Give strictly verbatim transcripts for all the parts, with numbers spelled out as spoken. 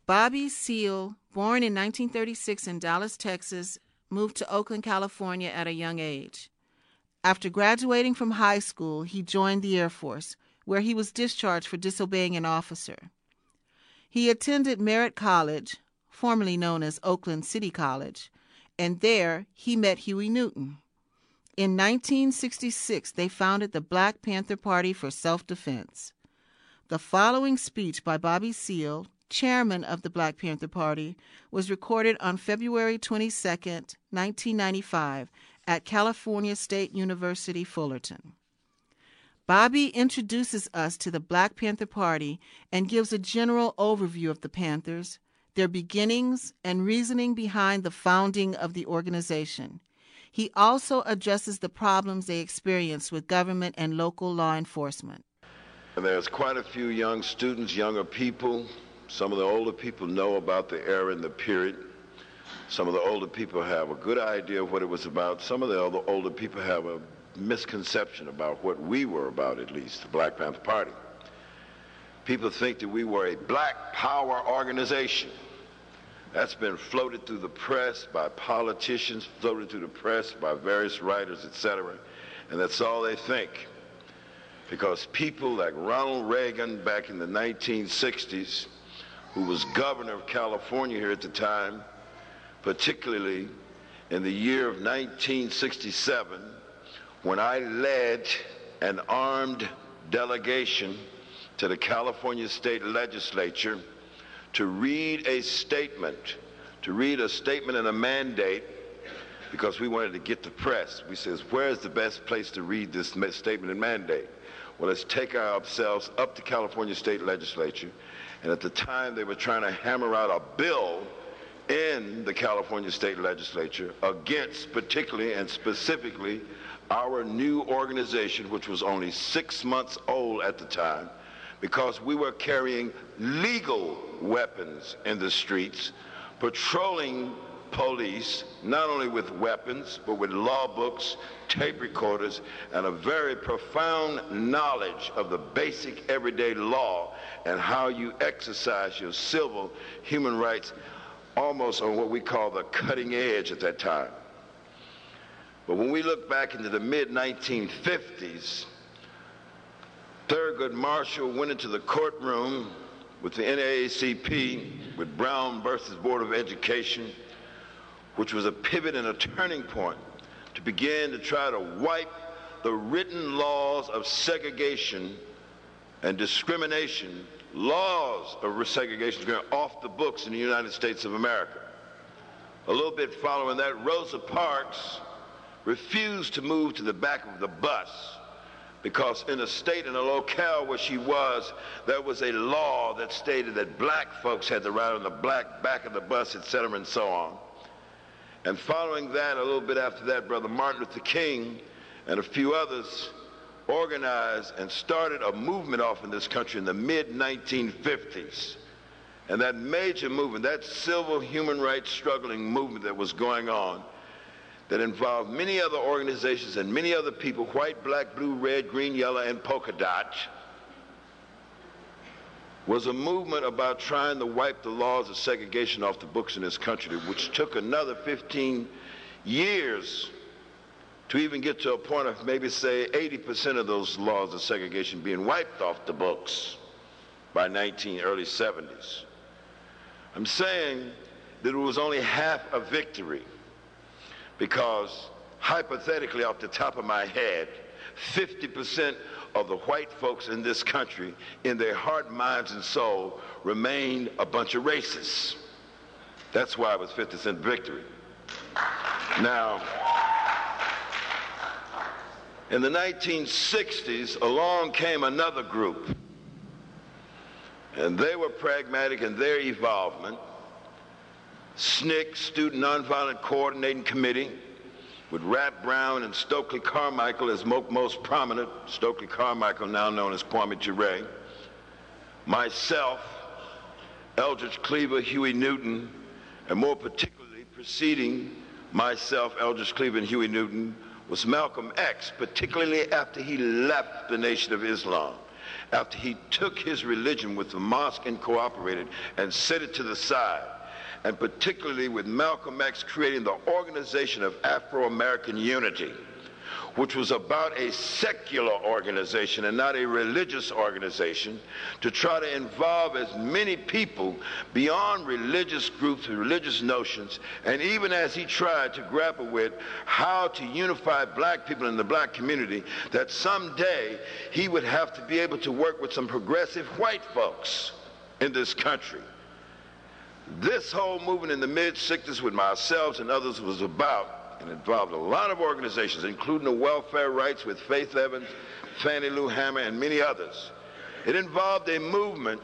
Bobby Seale, born in nineteen thirty-six in Dallas, Texas, moved to Oakland, California at a young age. After graduating from high school, he joined the Air Force, where he was discharged for disobeying an officer. He attended Merritt College, formerly known as Oakland City College, and there he met Huey Newton. In nineteen sixty-six, they founded the Black Panther Party for Self-Defense. The following speech by Bobby Seale, chairman of the Black Panther Party, was recorded on February twenty-second, nineteen ninety-five, at California State University, Fullerton. Bobby introduces us to the Black Panther Party and gives a general overview of the Panthers, their beginnings, and reasoning behind the founding of the organization. He also addresses the problems they experience with government and local law enforcement. And there's quite a few young students, younger people. Some of the older people know about the era and the period. Some of the older people have a good idea of what it was about. Some of the other older people have a misconception about what we were about, at least, the Black Panther Party. People think that we were a black power organization. That's been floated through the press by politicians, floated through the press by various writers, et cetera, and that's all they think. Because people like Ronald Reagan back in the nineteen sixties, who was governor of California here at the time, particularly in the year of nineteen sixty-seven, when I led an armed delegation to the California State Legislature to read a statement, to read a statement and a mandate, because we wanted to get the press. We says, where's the best place to read this statement and mandate? Well, let's take ourselves up to California State Legislature, and at the time they were trying to hammer out a bill in the California State Legislature against particularly and specifically our new organization, which was only six months old at the time, because we were carrying legal weapons in the streets, patrolling police, not only with weapons, but with law books, tape recorders, and a very profound knowledge of the basic everyday law and how you exercise your civil human rights almost on what we call the cutting edge at that time. But when we look back into the mid nineteen fifties, Thurgood Marshall went into the courtroom with the N double A C P, with Brown versus Board of Education, which was a pivot and a turning point to begin to try to wipe the written laws of segregation and discrimination, laws of segregation going off the books in the United States of America. A little bit following that, Rosa Parks refused to move to the back of the bus because in a state, in a locale where she was, there was a law that stated that black folks had to ride on the black back of the bus, et cetera, and so on. And following that, a little bit after that, Brother Martin Luther King and a few others organized and started a movement off in this country in the mid nineteen fifties. And that major movement, that civil human rights struggling movement that was going on, that involved many other organizations and many other people, white, black, blue, red, green, yellow, and polka dot, was a movement about trying to wipe the laws of segregation off the books in this country, which took another fifteen years to even get to a point of maybe, say, eighty percent of those laws of segregation being wiped off the books by nineteen early seventies. I'm saying that it was only half a victory, because hypothetically, off the top of my head, fifty percent of the white folks in this country, in their heart, minds, and soul, remained a bunch of racists. That's why it was fifty percent victory. Now, in the nineteen sixties, along came another group, and they were pragmatic in their evolvement. S N C C, Student Nonviolent Coordinating Committee, with Rap Brown and Stokely Carmichael as mo most prominent, Stokely Carmichael now known as Kwame Ture, myself, Eldridge Cleaver, Huey Newton, and more particularly preceding myself, Eldridge Cleaver, and Huey Newton was Malcolm X, particularly after he left the Nation of Islam. after he took his religion with the Mosque Incorporated and set it to the side, and particularly with Malcolm X creating the Organization of Afro-American Unity, which was about a secular organization and not a religious organization, to try to involve as many people beyond religious groups and religious notions, and even as he tried to grapple with how to unify black people in the black community, that someday he would have to be able to work with some progressive white folks in this country. This whole movement in the mid sixties with myself and others was about, and involved a lot of organizations, including the Welfare Rights with Faith Evans, Fannie Lou Hamer, and many others. It involved a movement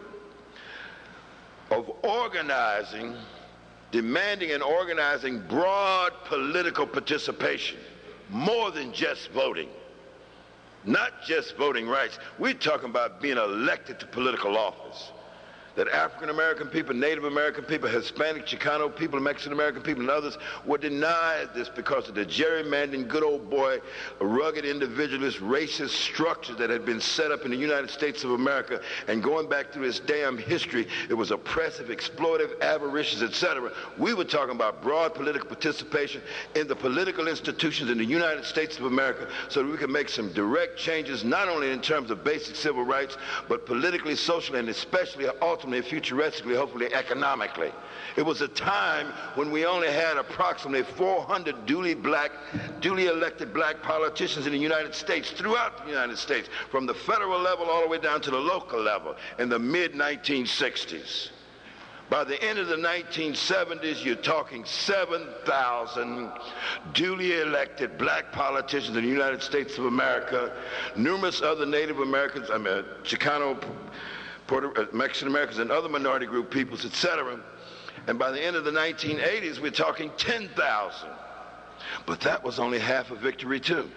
of organizing, demanding and organizing broad political participation, more than just voting. Not just voting rights. We're talking about being elected to political office. That African American people, Native American people, Hispanic, Chicano people, Mexican American people, and others were denied this because of the gerrymandering, good old boy, rugged individualist, racist structure that had been set up in the United States of America. And going back through this damn history, it was oppressive, exploitive, avaricious, et cetera. We were talking about broad political participation in the political institutions in the United States of America so that we could make some direct changes, not only in terms of basic civil rights, but politically, socially, and especially ultimately futuristically, hopefully economically. It was a time when we only had approximately four hundred duly black, duly elected black politicians in the United States, throughout the United States, from the federal level all the way down to the local level in the mid nineteen sixties. By the end of the nineteen seventies, you're talking seven thousand duly elected black politicians in the United States of America, numerous other Native Americans, I mean, Chicano, Puerto, uh, Mexican Americans and other minority group peoples, et cetera. And by the end of the nineteen eighties, we're talking ten thousand. But that was only half a victory, too.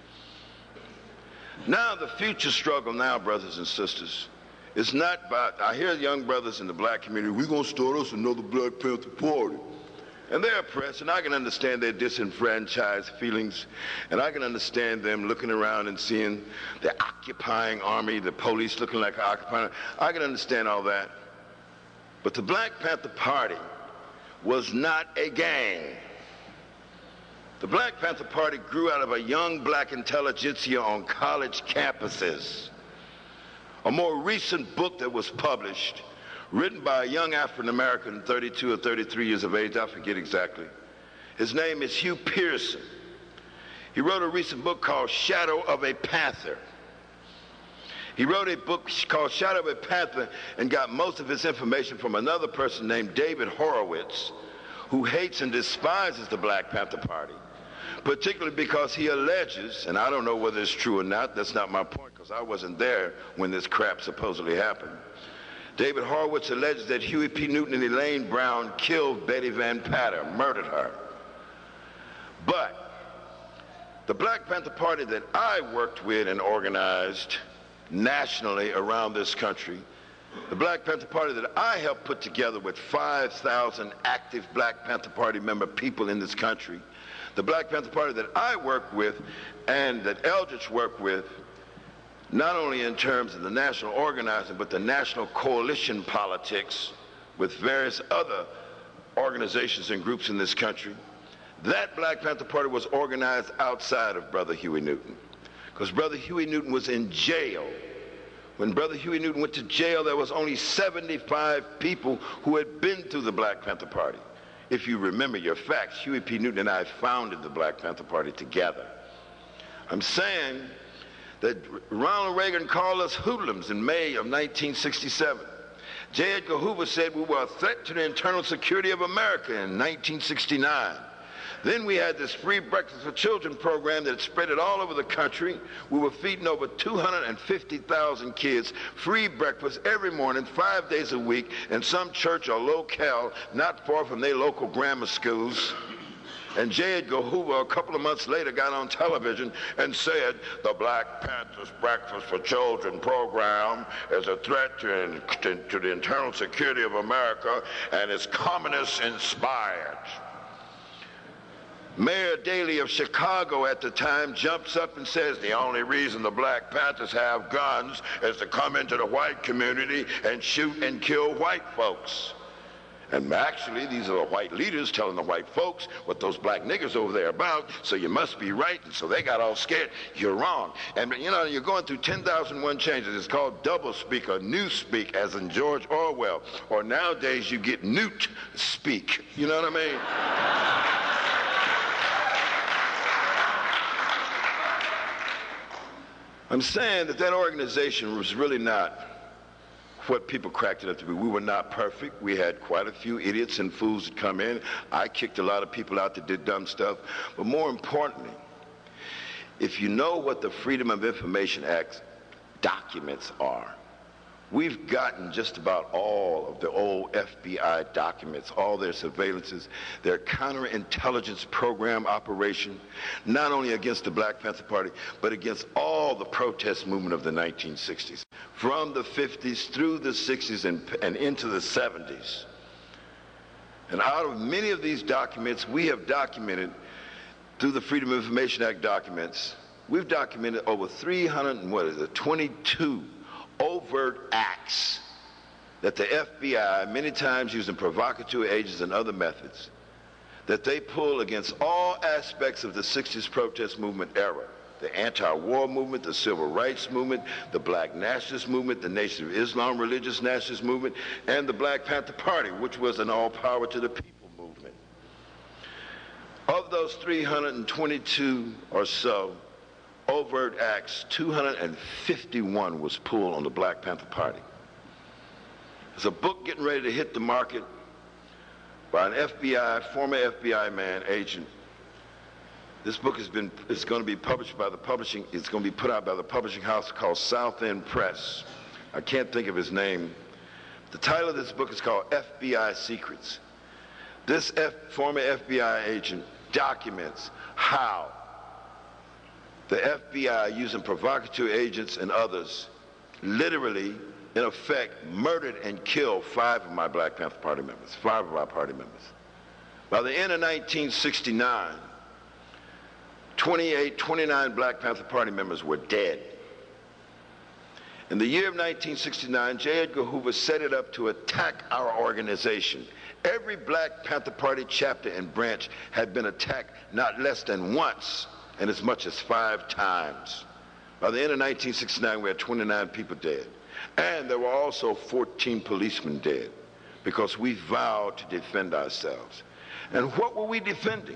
Now, the future struggle now, brothers and sisters, is not about, I hear young brothers in the black community, we're going to start us another Black Panther Party. And they're oppressed, and I can understand their disenfranchised feelings, and I can understand them looking around and seeing the occupying army, the police looking like occupying. I can understand all that. But the Black Panther Party was not a gang. The Black Panther Party grew out of a young black intelligentsia on college campuses. A more recent book that was published, written by a young African-American, thirty-two or thirty-three years of age, I forget exactly. His name is Hugh Pearson. He wrote a recent book called Shadow of a Panther. He wrote a book called Shadow of a Panther and got most of his information from another person named David Horowitz, who hates and despises the Black Panther Party, particularly because he alleges, and I don't know whether it's true or not, that's not my point because I wasn't there when this crap supposedly happened. David Horowitz alleges that Huey P. Newton and Elaine Brown killed Betty Van Patter, murdered her. But the Black Panther Party that I worked with and organized nationally around this country, the Black Panther Party that I helped put together with five thousand active Black Panther Party member people in this country, the Black Panther Party that I worked with and that Eldridge worked with, not only in terms of the national organizing, but the national coalition politics with various other organizations and groups in this country, that Black Panther Party was organized outside of Brother Huey Newton. Because Brother Huey Newton was in jail. When Brother Huey Newton went to jail, there was only seventy-five people who had been through the Black Panther Party. If you remember your facts, Huey P. Newton and I founded the Black Panther Party together. I'm saying that Ronald Reagan called us hoodlums in May of nineteen sixty-seven. J. Edgar Hoover said we were a threat to the internal security of America in nineteen sixty-nine. Then we had this free breakfast for children program that spread it all over the country. We were feeding over two hundred fifty thousand kids free breakfast every morning, five days a week, in some church or locale not far from their local grammar schools. And J. Edgar Hoover, a couple of months later, got on television and said, the Black Panthers Breakfast for Children program is a threat to, to, to the internal security of America and is communist-inspired. Mayor Daley of Chicago at the time jumps up and says the only reason the Black Panthers have guns is to come into the white community and shoot and kill white folks. And actually, these are the white leaders telling the white folks what those black niggers over there are about, so you must be right, and so they got all scared. You're wrong. And, you know, you're going through ten thousand one changes. It's called double speak or new speak, as in George Orwell. Or nowadays, you get newt speak. You know what I mean? I'm saying that that organization was really not what people cracked it up to be. We were not perfect. We had quite a few idiots and fools that come in. I kicked a lot of people out that did dumb stuff. But more importantly, if you know what the Freedom of Information Act documents are, we've gotten just about all of the old F B I documents, all their surveillances, their counterintelligence program operation, not only against the Black Panther Party, but against all the protest movement of the nineteen sixties. From the fifties through the sixties and, and into the seventies. And out of many of these documents, we have documented, through the Freedom of Information Act documents, we've documented over three hundred and what is it, twenty-two overt acts that the F B I, many times using provocateur agents and other methods, that they pull against all aspects of the sixties protest movement era. The anti-war movement, the civil rights movement, the black nationalist movement, the Nation of Islam religious nationalist movement, and the Black Panther Party, which was an all power to the people movement. Of those three hundred twenty-two or so overt acts, two hundred fifty-one was pulled on the Black Panther Party. There's a book getting ready to hit the market by an F B I, former F B I man, agent. This book has been, it's going to be published by the publishing, it's going to be put out by the publishing house called South End Press. I can't think of his name. The title of this book is called F B I Secrets. This F, former F B I agent documents how the F B I, using provocateur agents and others, literally, in effect, murdered and killed five of my Black Panther Party members, five of our party members. By the end of nineteen sixty-nine, twenty-eight, twenty-nine Black Panther Party members were dead. In the year of nineteen sixty-nine, J. Edgar Hoover set it up to attack our organization. Every Black Panther Party chapter and branch had been attacked not less than once, and as much as five times. By the end of nineteen sixty-nine, we had twenty-nine people dead. And there were also fourteen policemen dead because we vowed to defend ourselves. And what were we defending?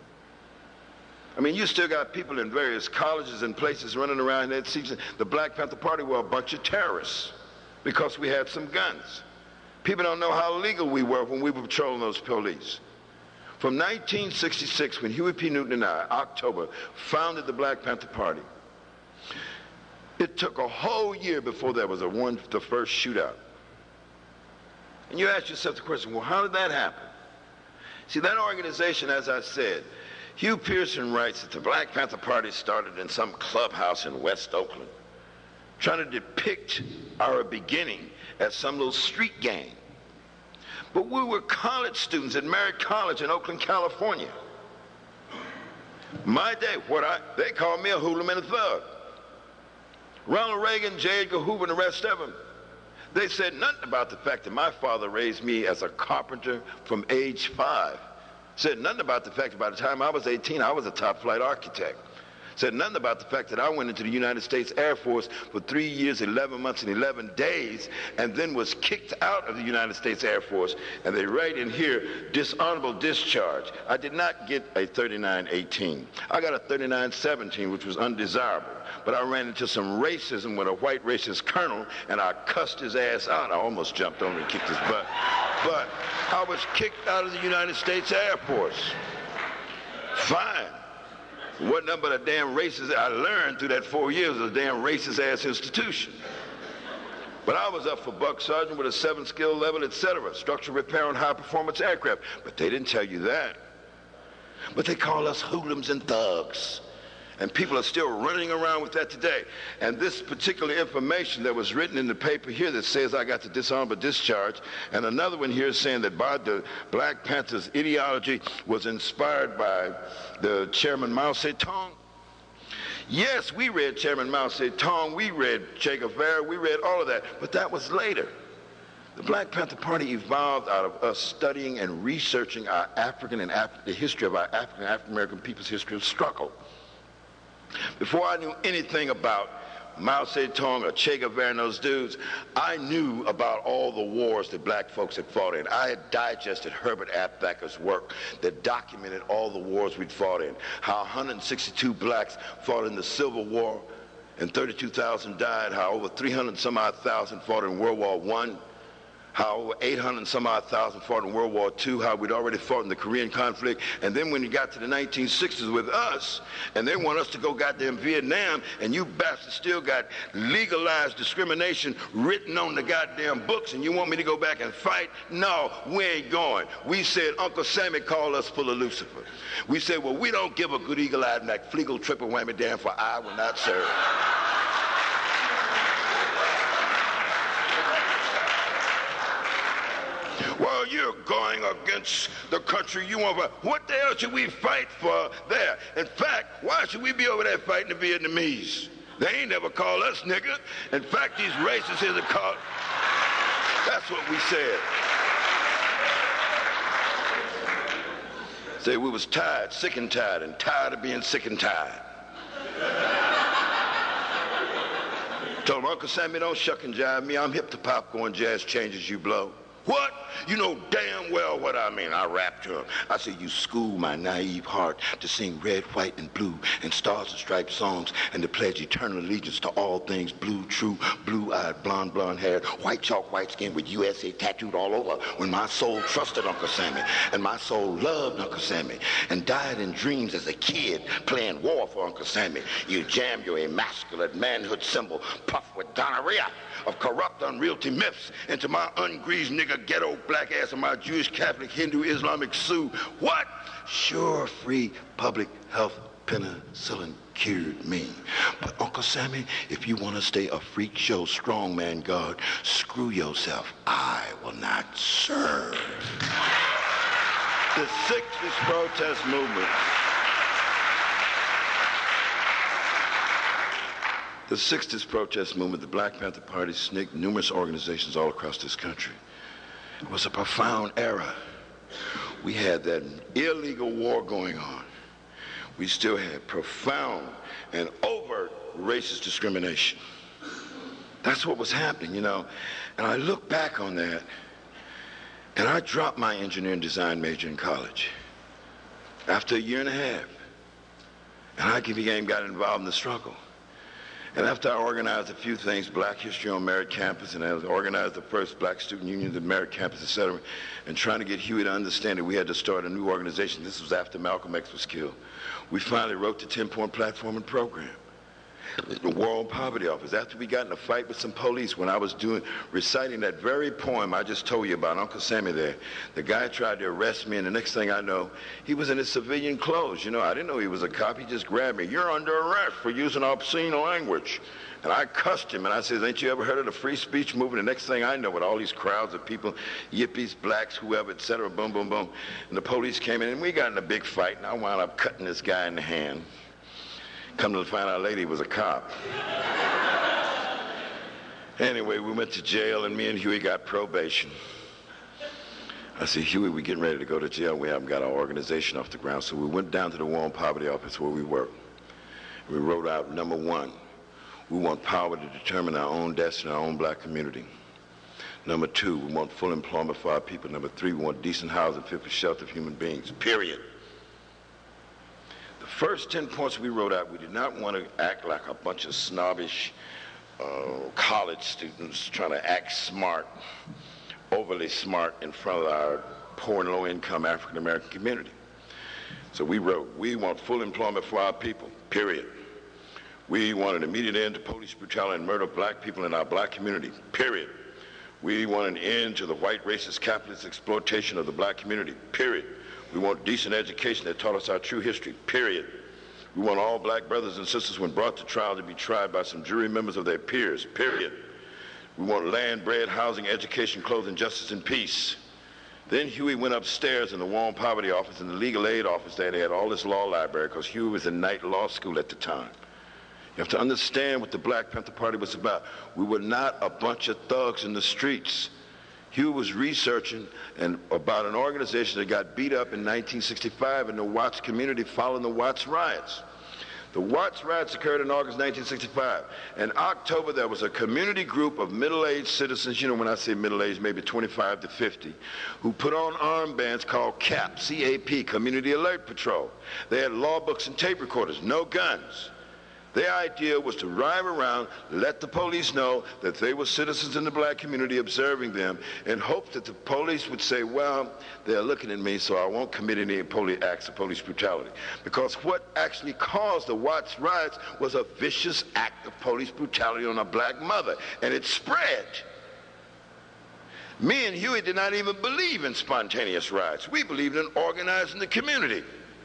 I mean, you still got people in various colleges and places running around there. The Black Panther Party were a bunch of terrorists because we had some guns. People don't know how legal we were when we were patrolling those police. From nineteen sixty-six, when Huey P. Newton and I, October, founded the Black Panther Party, it took a whole year before there was a one, the first shootout. And you ask yourself the question, well, how did that happen? See, that organization, as I said, Hugh Pearson writes that the Black Panther Party started in some clubhouse in West Oakland, trying to depict our beginning as some little street gang. But we were college students at Merritt College in Oakland, California. My day, what I, they called me a hoodlum and a thug. Ronald Reagan, J. Edgar Hoover, and the rest of them, they said nothing about the fact that my father raised me as a carpenter from age five. Said nothing about the fact that by the time I was eighteen, I was a top flight architect. Said nothing about the fact that I went into the United States Air Force for three years, eleven months, and eleven days, and then was kicked out of the United States Air Force. And they write in here, dishonorable discharge. I did not get a thirty-nine eighteen. I got a thirty-nine seventeen, which was undesirable. But I ran into some racism with a white racist colonel, and I cussed his ass out. I almost jumped on him and kicked his butt. But I was kicked out of the United States Air Force. Fine. What number of damn racist I learned through that four years of a damn racist ass institution. But I was up for buck sergeant with a seven skill level, et cetera, structural repair on high performance aircraft. But they didn't tell you that. But they call us hoodlums and thugs. And people are still running around with that today. And this particular information that was written in the paper here that says I got the dishonorable discharge, and another one here saying that the Black Panthers ideology was inspired by the Chairman Mao Zedong. Yes, we read Chairman Mao Zedong, we read Che Guevara, we read all of that, but that was later. The Black Panther Party evolved out of us studying and researching our African and Af the history of our African and African American people's history of struggle. Before I knew anything about Mao Zedong or Che Guevara and those dudes, I knew about all the wars that black folks had fought in. I had digested Herbert Apthacker's work that documented all the wars we'd fought in, how one hundred sixty-two blacks fought in the Civil War and thirty-two thousand died, how over three hundred some odd thousand fought in World War One, how over eight hundred some odd thousand fought in World War Two, how we'd already fought in the Korean conflict, and then when you got to the nineteen sixties with us, and they want us to go goddamn Vietnam, and you bastards still got legalized discrimination written on the goddamn books, and you want me to go back and fight? No, we ain't going. We said Uncle Sammy called us full of Lucifer. We said, well, we don't give a good eagle-eyed McFleagle triple whammy damn for I will not serve. Well, you're going against the country you want to. What the hell should we fight for there? In fact, why should we be over there fighting the Vietnamese? They ain't never called us nigger. In fact, these racists here that call. That's what we said. Say we was tired, sick and tired, and tired of being sick and tired. Told him, Uncle Sammy, don't shuck and jive me. I'm hip to popcorn jazz changes you blow. What? You know damn well what I mean. I rapped to him. I said, you school my naive heart to sing red, white, and blue, and stars and striped songs, and to pledge eternal allegiance to all things blue, true, blue-eyed, blonde, blonde-haired, white chalk, white skin with U S A tattooed all over, when my soul trusted Uncle Sammy, and my soul loved Uncle Sammy, and died in dreams as a kid playing war for Uncle Sammy. You jam your emasculate manhood symbol, puffed with gonorrhea of corrupt unrealty myths into my ungreased nigger ghetto black ass and my Jewish, Catholic, Hindu, Islamic Sioux. What? Sure, free public health penicillin cured me. But Uncle Sammy, if you want to stay a freak show strongman god, screw yourself. I will not serve. The sixties protest movement. The sixties protest movement, the Black Panther Party, S N C C, numerous organizations all across this country. It was a profound era. We had that illegal war going on. We still had profound and overt racist discrimination. That's what was happening, you know. And I look back on that, and I dropped my engineering design major in college after a year and a half. And I became, got involved in the struggle. And after I organized a few things, Black History on Merritt Campus, and I organized the first Black Student Union at Merritt Campus, et cetera, and trying to get Huey to understand that we had to start a new organization. This was after Malcolm X was killed. We finally wrote the ten-point platform and program. The War on Poverty Office. After we got in a fight with some police, when I was doing, reciting that very poem I just told you about, Uncle Sammy there, the guy tried to arrest me, and the next thing I know, he was in his civilian clothes. You know, I didn't know he was a cop. He just grabbed me. You're under arrest for using obscene language. And I cussed him, and I said, ain't you ever heard of the free speech movement? The next thing I know, with all these crowds of people, yippies, blacks, whoever, et cetera, boom, boom, boom. And the police came in, and we got in a big fight, and I wound up cutting this guy in the hand. Come to find out later he was a cop. Anyway, we went to jail, and me and Huey got probation. I said, Huey, we're getting ready to go to jail. We haven't got our organization off the ground. So we went down to the War on Poverty Office where we work. We wrote out, number one, we want power to determine our own destiny, our own black community. Number two, we want full employment for our people. Number three, we want decent housing fit for shelter of human beings, period. The first ten points we wrote out, we did not want to act like a bunch of snobbish uh, college students trying to act smart, overly smart in front of our poor and low-income African-American community. So we wrote, we want full employment for our people, period. We want an immediate end to police brutality and murder of black people in our black community, period. We want an end to the white racist capitalist exploitation of the black community, period. We want decent education that taught us our true history, period. We want all black brothers and sisters, when brought to trial, to be tried by some jury members of their peers, period. We want land, bread, housing, education, clothing, justice, and peace. Then Huey went upstairs in the War on Poverty office and the legal aid office there. They had all this law library because Huey was in Knight Law School at the time. You have to understand what the Black Panther Party was about. We were not a bunch of thugs in the streets. Huey was researching and about an organization that got beat up in nineteen sixty-five in the Watts community following the Watts riots. The Watts riots occurred in August nineteen sixty-five. In October, there was a community group of middle-aged citizens, you know, when I say middle-aged, maybe twenty-five to fifty, who put on armbands called C A P, C A P, Community Alert Patrol. They had law books and tape recorders, no guns. Their idea was to ride around, let the police know that they were citizens in the black community observing them, in hopes that the police would say, well, they're looking at me, so I won't commit any police acts of police brutality. Because what actually caused the Watts riots was a vicious act of police brutality on a black mother, and it spread. Me and Huey did not even believe in spontaneous riots. We believed in organizing the community.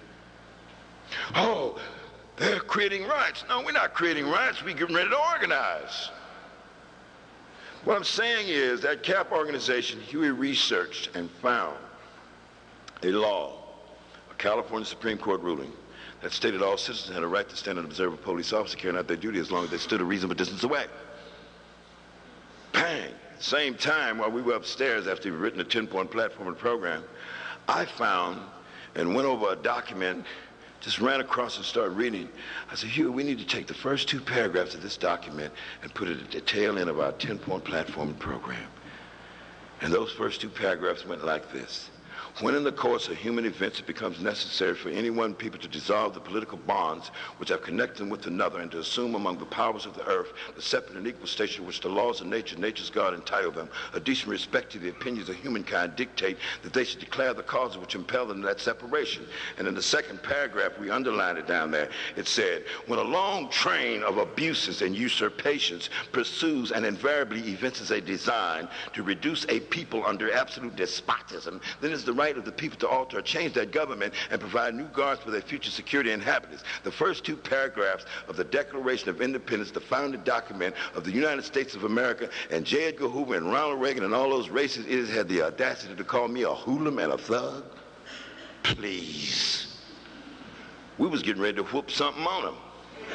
Oh, they're creating riots. No, we're not creating riots. We're getting ready to organize. What I'm saying is that C A P organization, Huey researched and found a law, a California Supreme Court ruling, that stated all citizens had a right to stand and observe a police officer carrying out their duty as long as they stood a reasonable distance away. Bang! Same time, while we were upstairs after we'd written a ten-point platform and program, I found and went over a document, just ran across and started reading. I said, Huey, we need to take the first two paragraphs of this document and put it at the tail end of our ten-point platform and program. And those first two paragraphs went like this. When in the course of human events it becomes necessary for any one people to dissolve the political bonds which have connected them with another, and to assume among the powers of the earth the separate and equal station which the laws of nature, nature's God, entitle them, a decent respect to the opinions of humankind dictate that they should declare the causes which impel them to that separation. And in the second paragraph, we underlined it down there, it said, when a long train of abuses and usurpations pursues and invariably evinces a design to reduce a people under absolute despotism, then it's the right of the people to alter or change that government and provide new guards for their future security and happiness. The first two paragraphs of the Declaration of Independence, the founding document of the United States of America, and J. Edgar Hoover and Ronald Reagan and all those racists idiots had the audacity to call me a hoodlum and a thug. Please. We was getting ready to whoop something on them.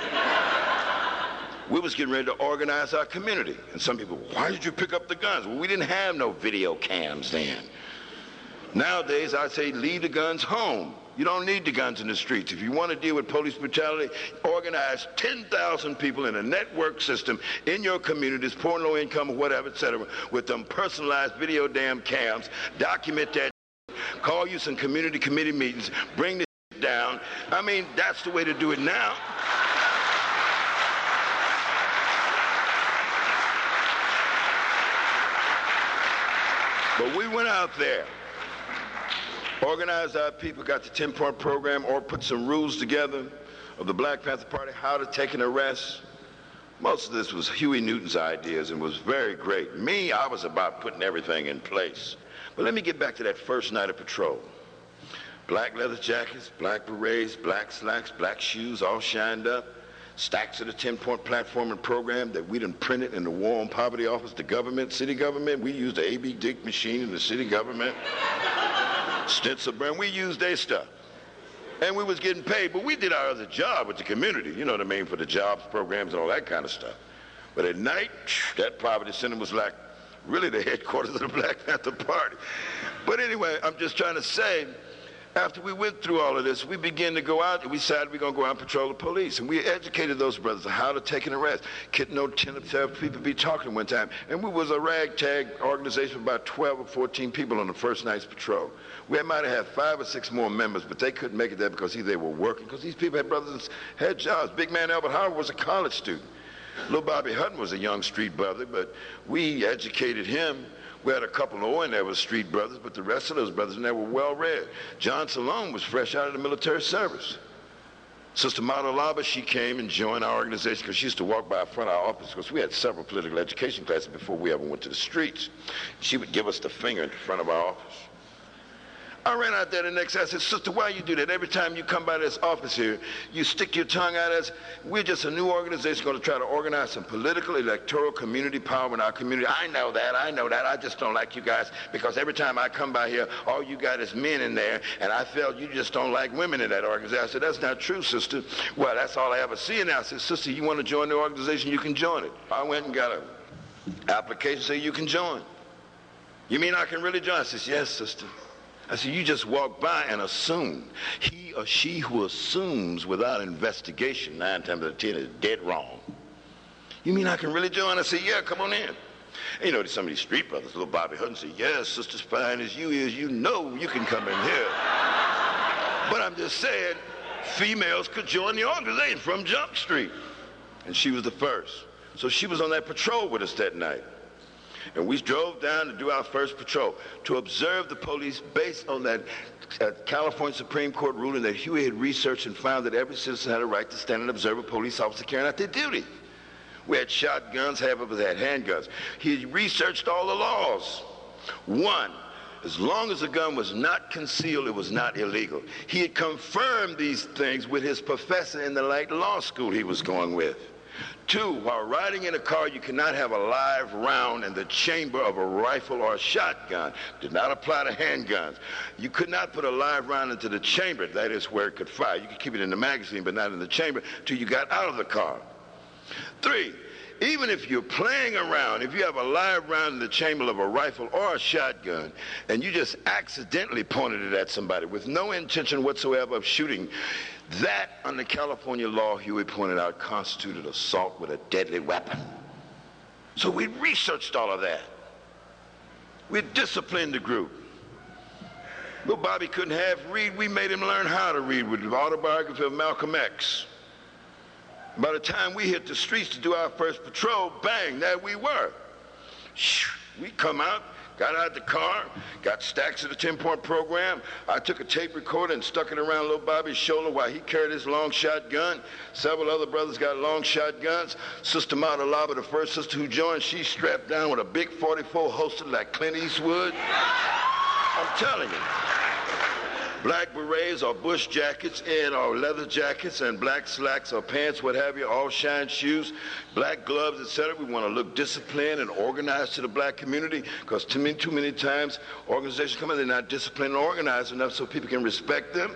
We was getting ready to organize our community. And some people, why did you pick up the guns? Well, we didn't have no video cams then. Nowadays, I say leave the guns home. You don't need the guns in the streets. If you want to deal with police brutality, organize ten thousand people in a network system in your communities, poor, low income, or whatever, et cetera, with them personalized video damn cams, document that, call you some community committee meetings, bring this down. I mean, that's the way to do it now. But we went out there, organized our people, got the ten-point program, or put some rules together of the Black Panther Party, how to take an arrest. Most of this was Huey Newton's ideas and was very great. Me, I was about putting everything in place. But let me get back to that first night of patrol. Black leather jackets, black berets, black slacks, black shoes, all shined up. Stacks of the ten-point platform and program that we done printed in the War on Poverty office, the government, city government. We used the A B Dick machine in the city government. Stencil brand, we used their stuff. And we was getting paid, but we did our other job with the community, you know what I mean, for the jobs programs and all that kind of stuff. But at night, that poverty center was like really the headquarters of the Black Panther Party. But anyway, I'm just trying to say, after we went through all of this, we began to go out, and we decided we we're going to go out and patrol the police. And we educated those brothers on how to take an arrest. Couldn't no ten or twelve people be talking one time. And we was a ragtag organization of about twelve or fourteen people on the first night's patrol. We might have had five or six more members, but they couldn't make it there because either they were working, because these people had brothers that had jobs. Big man Albert Howard was a college student. Little Bobby Hutton was a young street brother, but we educated him. We had a couple more in there was street brothers, but the rest of those brothers in there were well-read. John Salone was fresh out of the military service. Sister Mata Laba, she came and joined our organization because she used to walk by our front of our office because we had several political education classes before we ever went to the streets. She would give us the finger in front of our office. I ran out there the next day. I said, sister, why you do that? Every time you come by this office here, you stick your tongue out at us. We're just a new organization going to try to organize some political, electoral, community power in our community. I know that. I know that. I just don't like you guys because every time I come by here, all you got is men in there, and I felt you just don't like women in that organization. I said, that's not true, sister. Well, that's all I ever see. And I said, sister, you want to join the organization? You can join it. I went and got an application saying you can join. You mean I can really join? I said, yes, sister. I said, you just walk by and assume. He or she who assumes without investigation, nine times out of ten, is dead wrong. You mean I can really join? I said, yeah, come on in. And you know, some of these street brothers, little Bobby Hutton, say, yes, sister, as fine as you is, you know you can come in here. But I'm just saying, females could join the organization from Jump Street. And she was the first. So she was on that patrol with us that night. And we drove down to do our first patrol to observe the police based on that uh, California Supreme Court ruling that Huey had researched and found that every citizen had a right to stand and observe a police officer carrying out their duty. We had shotguns, half of us had handguns. He researched all the laws. One, as long as the gun was not concealed, it was not illegal. He had confirmed these things with his professor in the Light Law School he was going with. Two, while riding in a car, you cannot have a live round in the chamber of a rifle or a shotgun. Did not apply to handguns. You could not put a live round into the chamber, that is where it could fire. You could keep it in the magazine, but not in the chamber, till you got out of the car. Three, even if you're playing around, if you have a live round in the chamber of a rifle or a shotgun, and you just accidentally pointed it at somebody with no intention whatsoever of shooting, that, under California law, Huey pointed out, constituted assault with a deadly weapon. So we researched all of that. We disciplined the group. Little Bobby couldn't half read. We made him learn how to read with the autobiography of Malcolm X. By the time we hit the streets to do our first patrol, bang, there we were. We come out, got out the car, got stacks of the ten-point program. I took a tape recorder and stuck it around little Bobby's shoulder while he carried his long shotgun. Several other brothers got long shotguns. Sister Marta Lava, the first sister who joined, she strapped down with a big forty-four holster like Clint Eastwood. I'm telling you. Black berets or bush jackets and or leather jackets and black slacks or pants, what have you, all shine shoes, black gloves, et cetera. We want to look disciplined and organized to the black community because too many, too many times organizations come in, they're not disciplined and organized enough so people can respect them.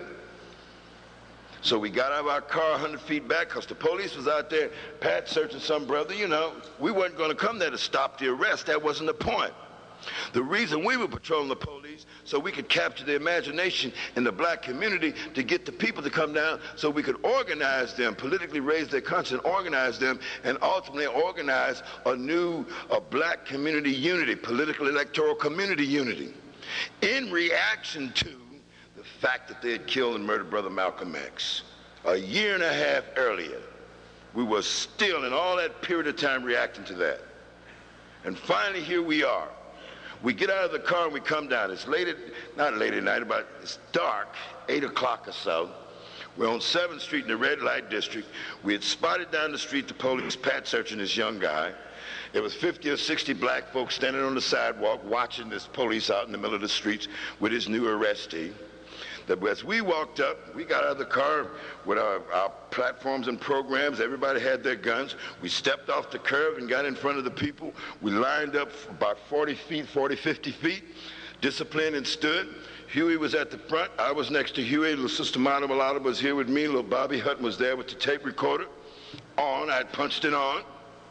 So we got out of our car one hundred feet back because the police was out there pat searching some brother. You know, we weren't going to come there to stop the arrest. That wasn't the point. The reason we were patrolling the police so we could capture the imagination in the black community to get the people to come down so we could organize them, politically raise their conscience, organize them, and ultimately organize a new a black community unity, political electoral community unity, in reaction to the fact that they had killed and murdered Brother Malcolm X. A year and a half earlier, we were still in all that period of time reacting to that. And finally, here we are. We get out of the car and we come down. It's late at, not late at night, but it's dark, eight o'clock or so. We're on seventh street in the red light district. We had spotted down the street the police pat searching this young guy. There was fifty or sixty black folks standing on the sidewalk watching this police out in the middle of the streets with his new arrestee. That as we walked up, we got out of the car with our, our platforms and programs. Everybody had their guns. We stepped off the curb and got in front of the people. We lined up about forty feet, forty, fifty feet, disciplined and stood. Huey was at the front. I was next to Huey. Little Sister Marta Malata was here with me. Little Bobby Hutton was there with the tape recorder on. I had punched it on.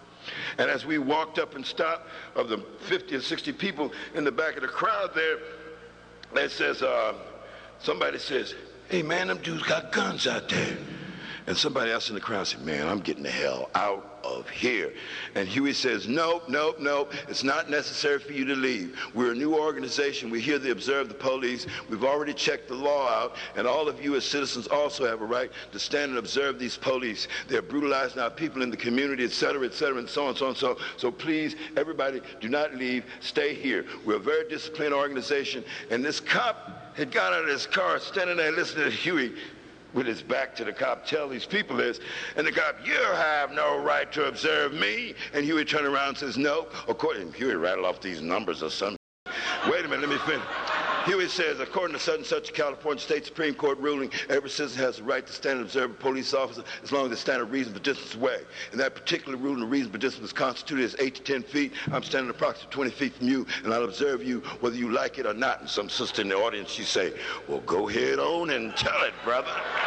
And as we walked up and stopped, of the fifty or sixty people in the back of the crowd there, that says, uh, somebody says, hey, man, them dudes got guns out there. And somebody else in the crowd said, man, I'm getting the hell out of here. And Huey says, nope, nope, nope. It's not necessary for you to leave. We're a new organization. We're here to observe the police. We've already checked the law out. And all of you as citizens also have a right to stand and observe these police. They're brutalizing our people in the community, et cetera, et cetera, and so on, so on, so. So please, everybody, do not leave. Stay here. We're a very disciplined organization. And this cop had got out of his car, standing there listening to Huey with his back to the cop, tell these people this, and the cop, you have no right to observe me. And Huey turned around and says, no. According to Huey, rattle off these numbers or something. Wait a minute, let me finish. Huey says, according to such and such California State Supreme Court ruling, every citizen has the right to stand and observe a police officer as long as they stand a reasonable distance away. In that particular ruling, the reasonable distance is constituted as eight to ten feet. I'm standing approximately twenty feet from you, and I'll observe you whether you like it or not. And some sister in the audience, she say, well, go ahead on and tell it, brother.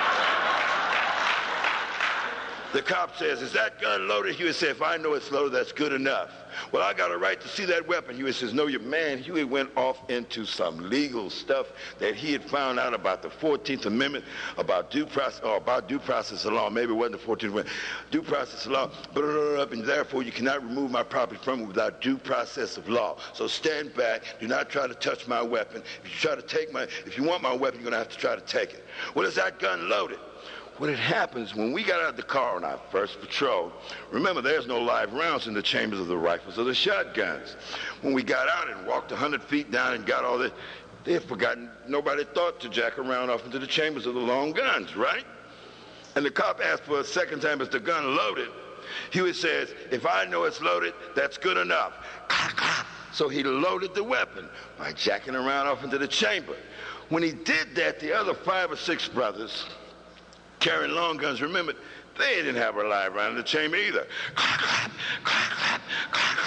The cop says, is that gun loaded? Huey said, if I know it's loaded, that's good enough. Well, I got a right to see that weapon. Huey says, no, your man. Huey went off into some legal stuff that he had found out about the fourteenth Amendment, about due process, or about due process of law. Maybe it wasn't the fourteenth Amendment. Due process of law, and therefore you cannot remove my property from me without due process of law. So stand back. Do not try to touch my weapon. If you try to take my, if you want my weapon, you're going to have to try to take it. Well, is that gun loaded? What had happens when we got out of the car on our first patrol, remember there's no live rounds in the chambers of the rifles or the shotguns. When we got out and walked one hundred feet down and got all this, they had forgotten, nobody thought to jack around off into the chambers of the long guns, right? And the cop asked for a second time, is the gun loaded? Huey says, if I know it's loaded, that's good enough. So he loaded the weapon by jacking around off into the chamber. When he did that, the other five or six brothers carrying long guns, remember, they didn't have a live round in the chamber either. Clap, clap, clap, clap, clap,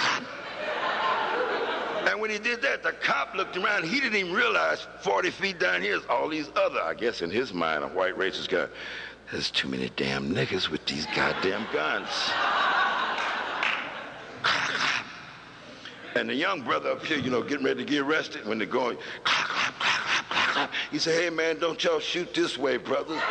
clap. And when he did that, the cop looked around. He didn't even realize forty feet down here is all these other, I guess in his mind, a white racist guy. There's too many damn niggas with these goddamn guns. Clap, clap. And the young brother up here, you know, getting ready to get arrested, when they're going, clap, clap, clap, clap, clap, clap. He said, hey, man, don't y'all shoot this way, brothers.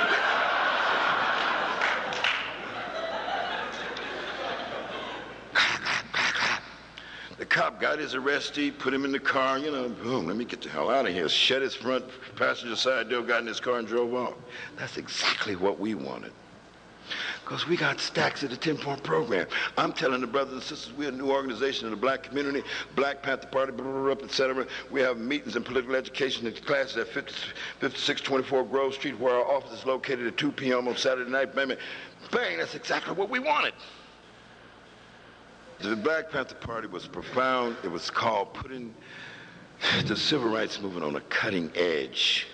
The cop got his arrestee, put him in the car, you know, boom, let me get the hell out of here. Shut his front passenger side door, got in his car and drove off. That's exactly what we wanted. Because we got stacks of the ten-point program. I'm telling the brothers and sisters, we're a new organization in the black community, Black Panther Party, blah, blah, blah, et cetera. We have meetings and political education in classes at fifty-six twenty-four Grove Street, where our office is located at two p.m. on Saturday night. Bang, bang, that's exactly what we wanted. The Black Panther Party was profound. It was called putting the civil rights movement on a cutting edge.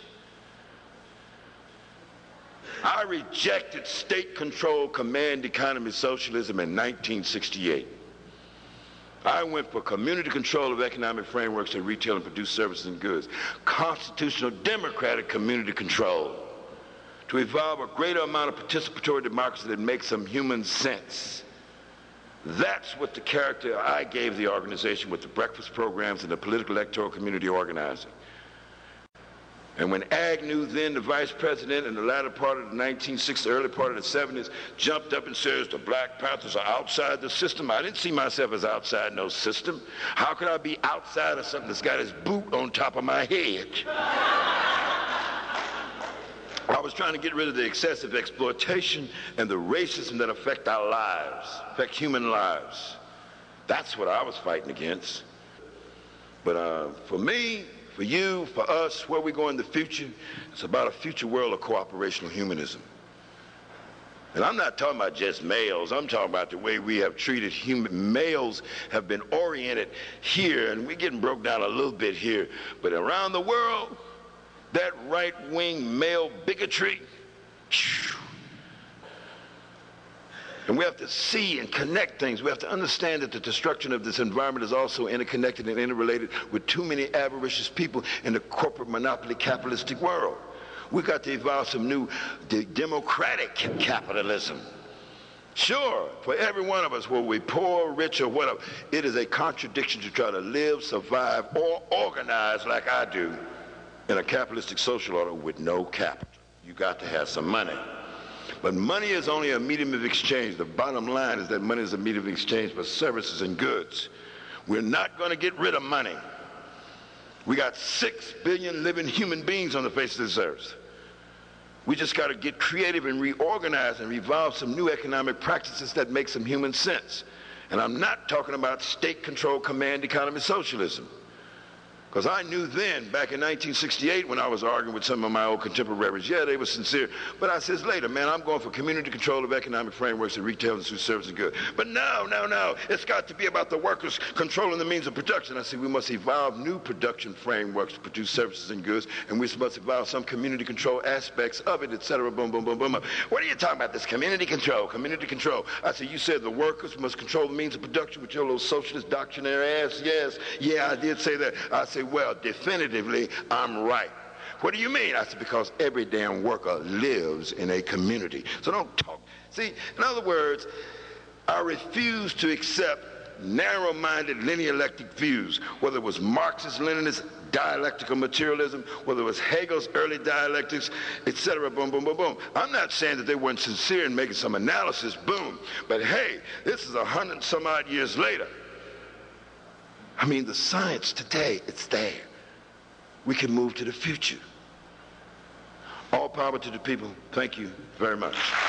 I rejected state-controlled command economy socialism in nineteen sixty-eight. I went for community control of economic frameworks that retail and produce services and goods. Constitutional democratic community control to evolve a greater amount of participatory democracy that makes some human sense. That's what the character I gave the organization with the breakfast programs and the political electoral community organizing. And when Agnew, then the vice president in the latter part of the nineteen sixties, early part of the seventies, jumped up and says the Black Panthers are outside the system, I didn't see myself as outside no system. How could I be outside of something that's got his boot on top of my head? I was trying to get rid of the excessive exploitation and the racism that affect our lives, affect human lives. That's what I was fighting against. But uh, for me, for you, for us, where we go in the future, it's about a future world of cooperational humanism. And I'm not talking about just males. I'm talking about the way we have treated human males have been oriented here, and we're getting broke down a little bit here, but around the world, that right-wing male bigotry, and we have to see and connect things. We have to understand that the destruction of this environment is also interconnected and interrelated with too many avaricious people in the corporate monopoly capitalistic world. We've got to evolve some new de- democratic capitalism. Sure, for every one of us, whether we're poor, rich, or whatever, it is a contradiction to try to live, survive, or organize like I do in a capitalistic social order with no capital. You got to have some money. But money is only a medium of exchange. The bottom line is that money is a medium of exchange for services and goods. We're not going to get rid of money. We got six billion living human beings on the face of this earth. We just got to get creative and reorganize and revolve some new economic practices that make some human sense. And I'm not talking about state-controlled command economy socialism. Because I knew then, back in nineteen sixty-eight, when I was arguing with some of my old contemporaries, yeah, they were sincere. But I says later, man, I'm going for community control of economic frameworks and retail and services and goods. But no, no, no. It's got to be about the workers controlling the means of production. I said, we must evolve new production frameworks to produce services and goods, and we must evolve some community control aspects of it, et cetera, boom, boom, boom, boom. What are you talking about, this community control, community control? I said, you said the workers must control the means of production with your little socialist doctrinaire ass. Yes, yeah, I did say that. I said, well, definitively, I'm right. What do you mean? I said, because every damn worker lives in a community. So don't talk. See, in other words, I refuse to accept narrow-minded linealistic views, whether it was Marxist-Leninist dialectical materialism, whether it was Hegel's early dialectics, et cetera, boom, boom, boom, boom. I'm not saying that they weren't sincere in making some analysis, boom. But hey, this is a hundred some odd years later. I mean, the science today, it's there. We can move to the future. All power to the people. Thank you very much.